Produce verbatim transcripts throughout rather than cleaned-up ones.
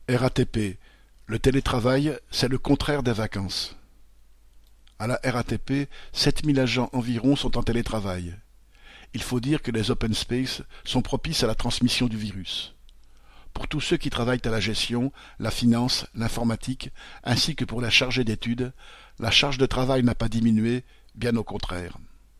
R A T P, le télétravail, c'est le contraire des vacances. À la R A T P, sept mille agents environ sont en télétravail. Il faut dire que les open space sont propices à la transmission du virus. Pour tous ceux qui travaillent à la gestion, la finance, l'informatique, ainsi que pour les chargés d'études, la charge de travail n'a pas diminué, bien au contraire.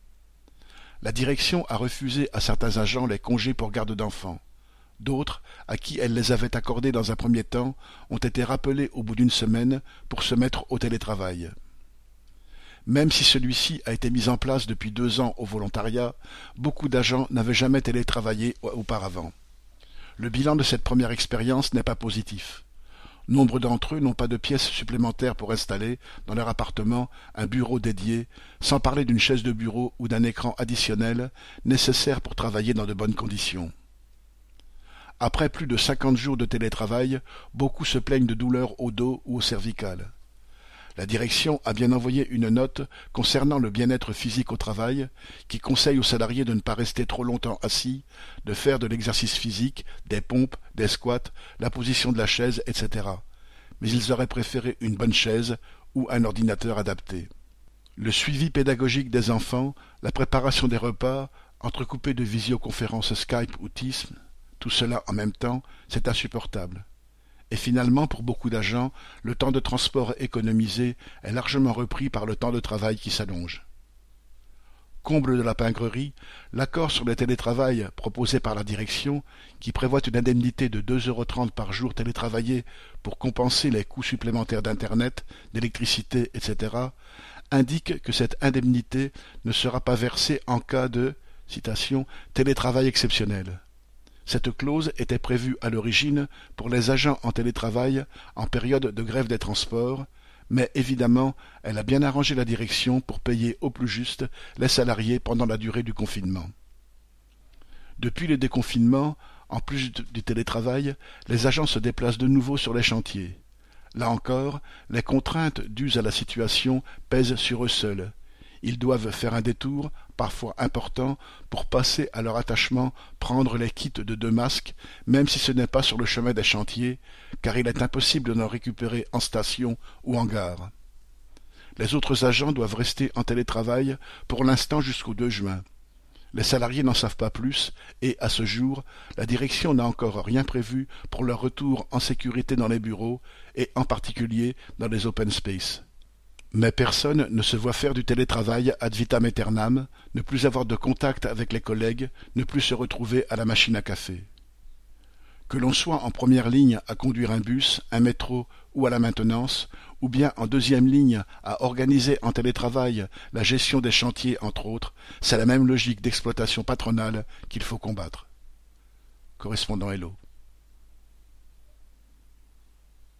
La direction a refusé à certains agents les congés pour garde d'enfants. D'autres, à qui elle les avait accordés dans un premier temps, ont été rappelés au bout d'une semaine pour se mettre au télétravail. Même si celui-ci a été mis en place depuis deux ans au volontariat, beaucoup d'agents n'avaient jamais télétravaillé auparavant. Le bilan de cette première expérience n'est pas positif. Nombre d'entre eux n'ont pas de pièces supplémentaires pour installer, dans leur appartement, un bureau dédié, sans parler d'une chaise de bureau ou d'un écran additionnel, nécessaire pour travailler dans de bonnes conditions. Après plus de cinquante jours de télétravail, beaucoup se plaignent de douleurs au dos ou au cervical. La direction a bien envoyé une note concernant le bien-être physique au travail, qui conseille aux salariés de ne pas rester trop longtemps assis, de faire de l'exercice physique, des pompes, des squats, la position de la chaise, et cetera. Mais ils auraient préféré une bonne chaise ou un ordinateur adapté. Le suivi pédagogique des enfants, la préparation des repas, entrecoupés de visioconférences Skype ou Teams, tout cela en même temps, c'est insupportable. Et finalement, pour beaucoup d'agents, le temps de transport économisé est largement repris par le temps de travail qui s'allonge. Comble de la pingrerie, l'accord sur le télétravail proposé par la direction, qui prévoit une indemnité de deux euros trente par jour télétravaillé pour compenser les coûts supplémentaires d'Internet, d'électricité, et cetera, indique que cette indemnité ne sera pas versée en cas de, citation, télétravail exceptionnel. Cette clause était prévue à l'origine pour les agents en télétravail en période de grève des transports, mais évidemment, elle a bien arrangé la direction pour payer au plus juste les salariés pendant la durée du confinement. Depuis le déconfinement, en plus du télétravail, les agents se déplacent de nouveau sur les chantiers. Là encore, les contraintes dues à la situation pèsent sur eux seuls. Ils doivent faire un détour, parfois important, pour passer à leur attachement, prendre les kits de deux masques, même si ce n'est pas sur le chemin des chantiers, car il est impossible d'en récupérer en station ou en gare. Les autres agents doivent rester en télétravail pour l'instant jusqu'au deux juin. Les salariés n'en savent pas plus et, à ce jour, la direction n'a encore rien prévu pour leur retour en sécurité dans les bureaux et en particulier dans les open space. Mais personne ne se voit faire du télétravail ad vitam aeternam, ne plus avoir de contact avec les collègues, ne plus se retrouver à la machine à café. Que l'on soit en première ligne à conduire un bus, un métro ou à la maintenance, ou bien en deuxième ligne à organiser en télétravail la gestion des chantiers entre autres, c'est la même logique d'exploitation patronale qu'il faut combattre. Correspondant Hello.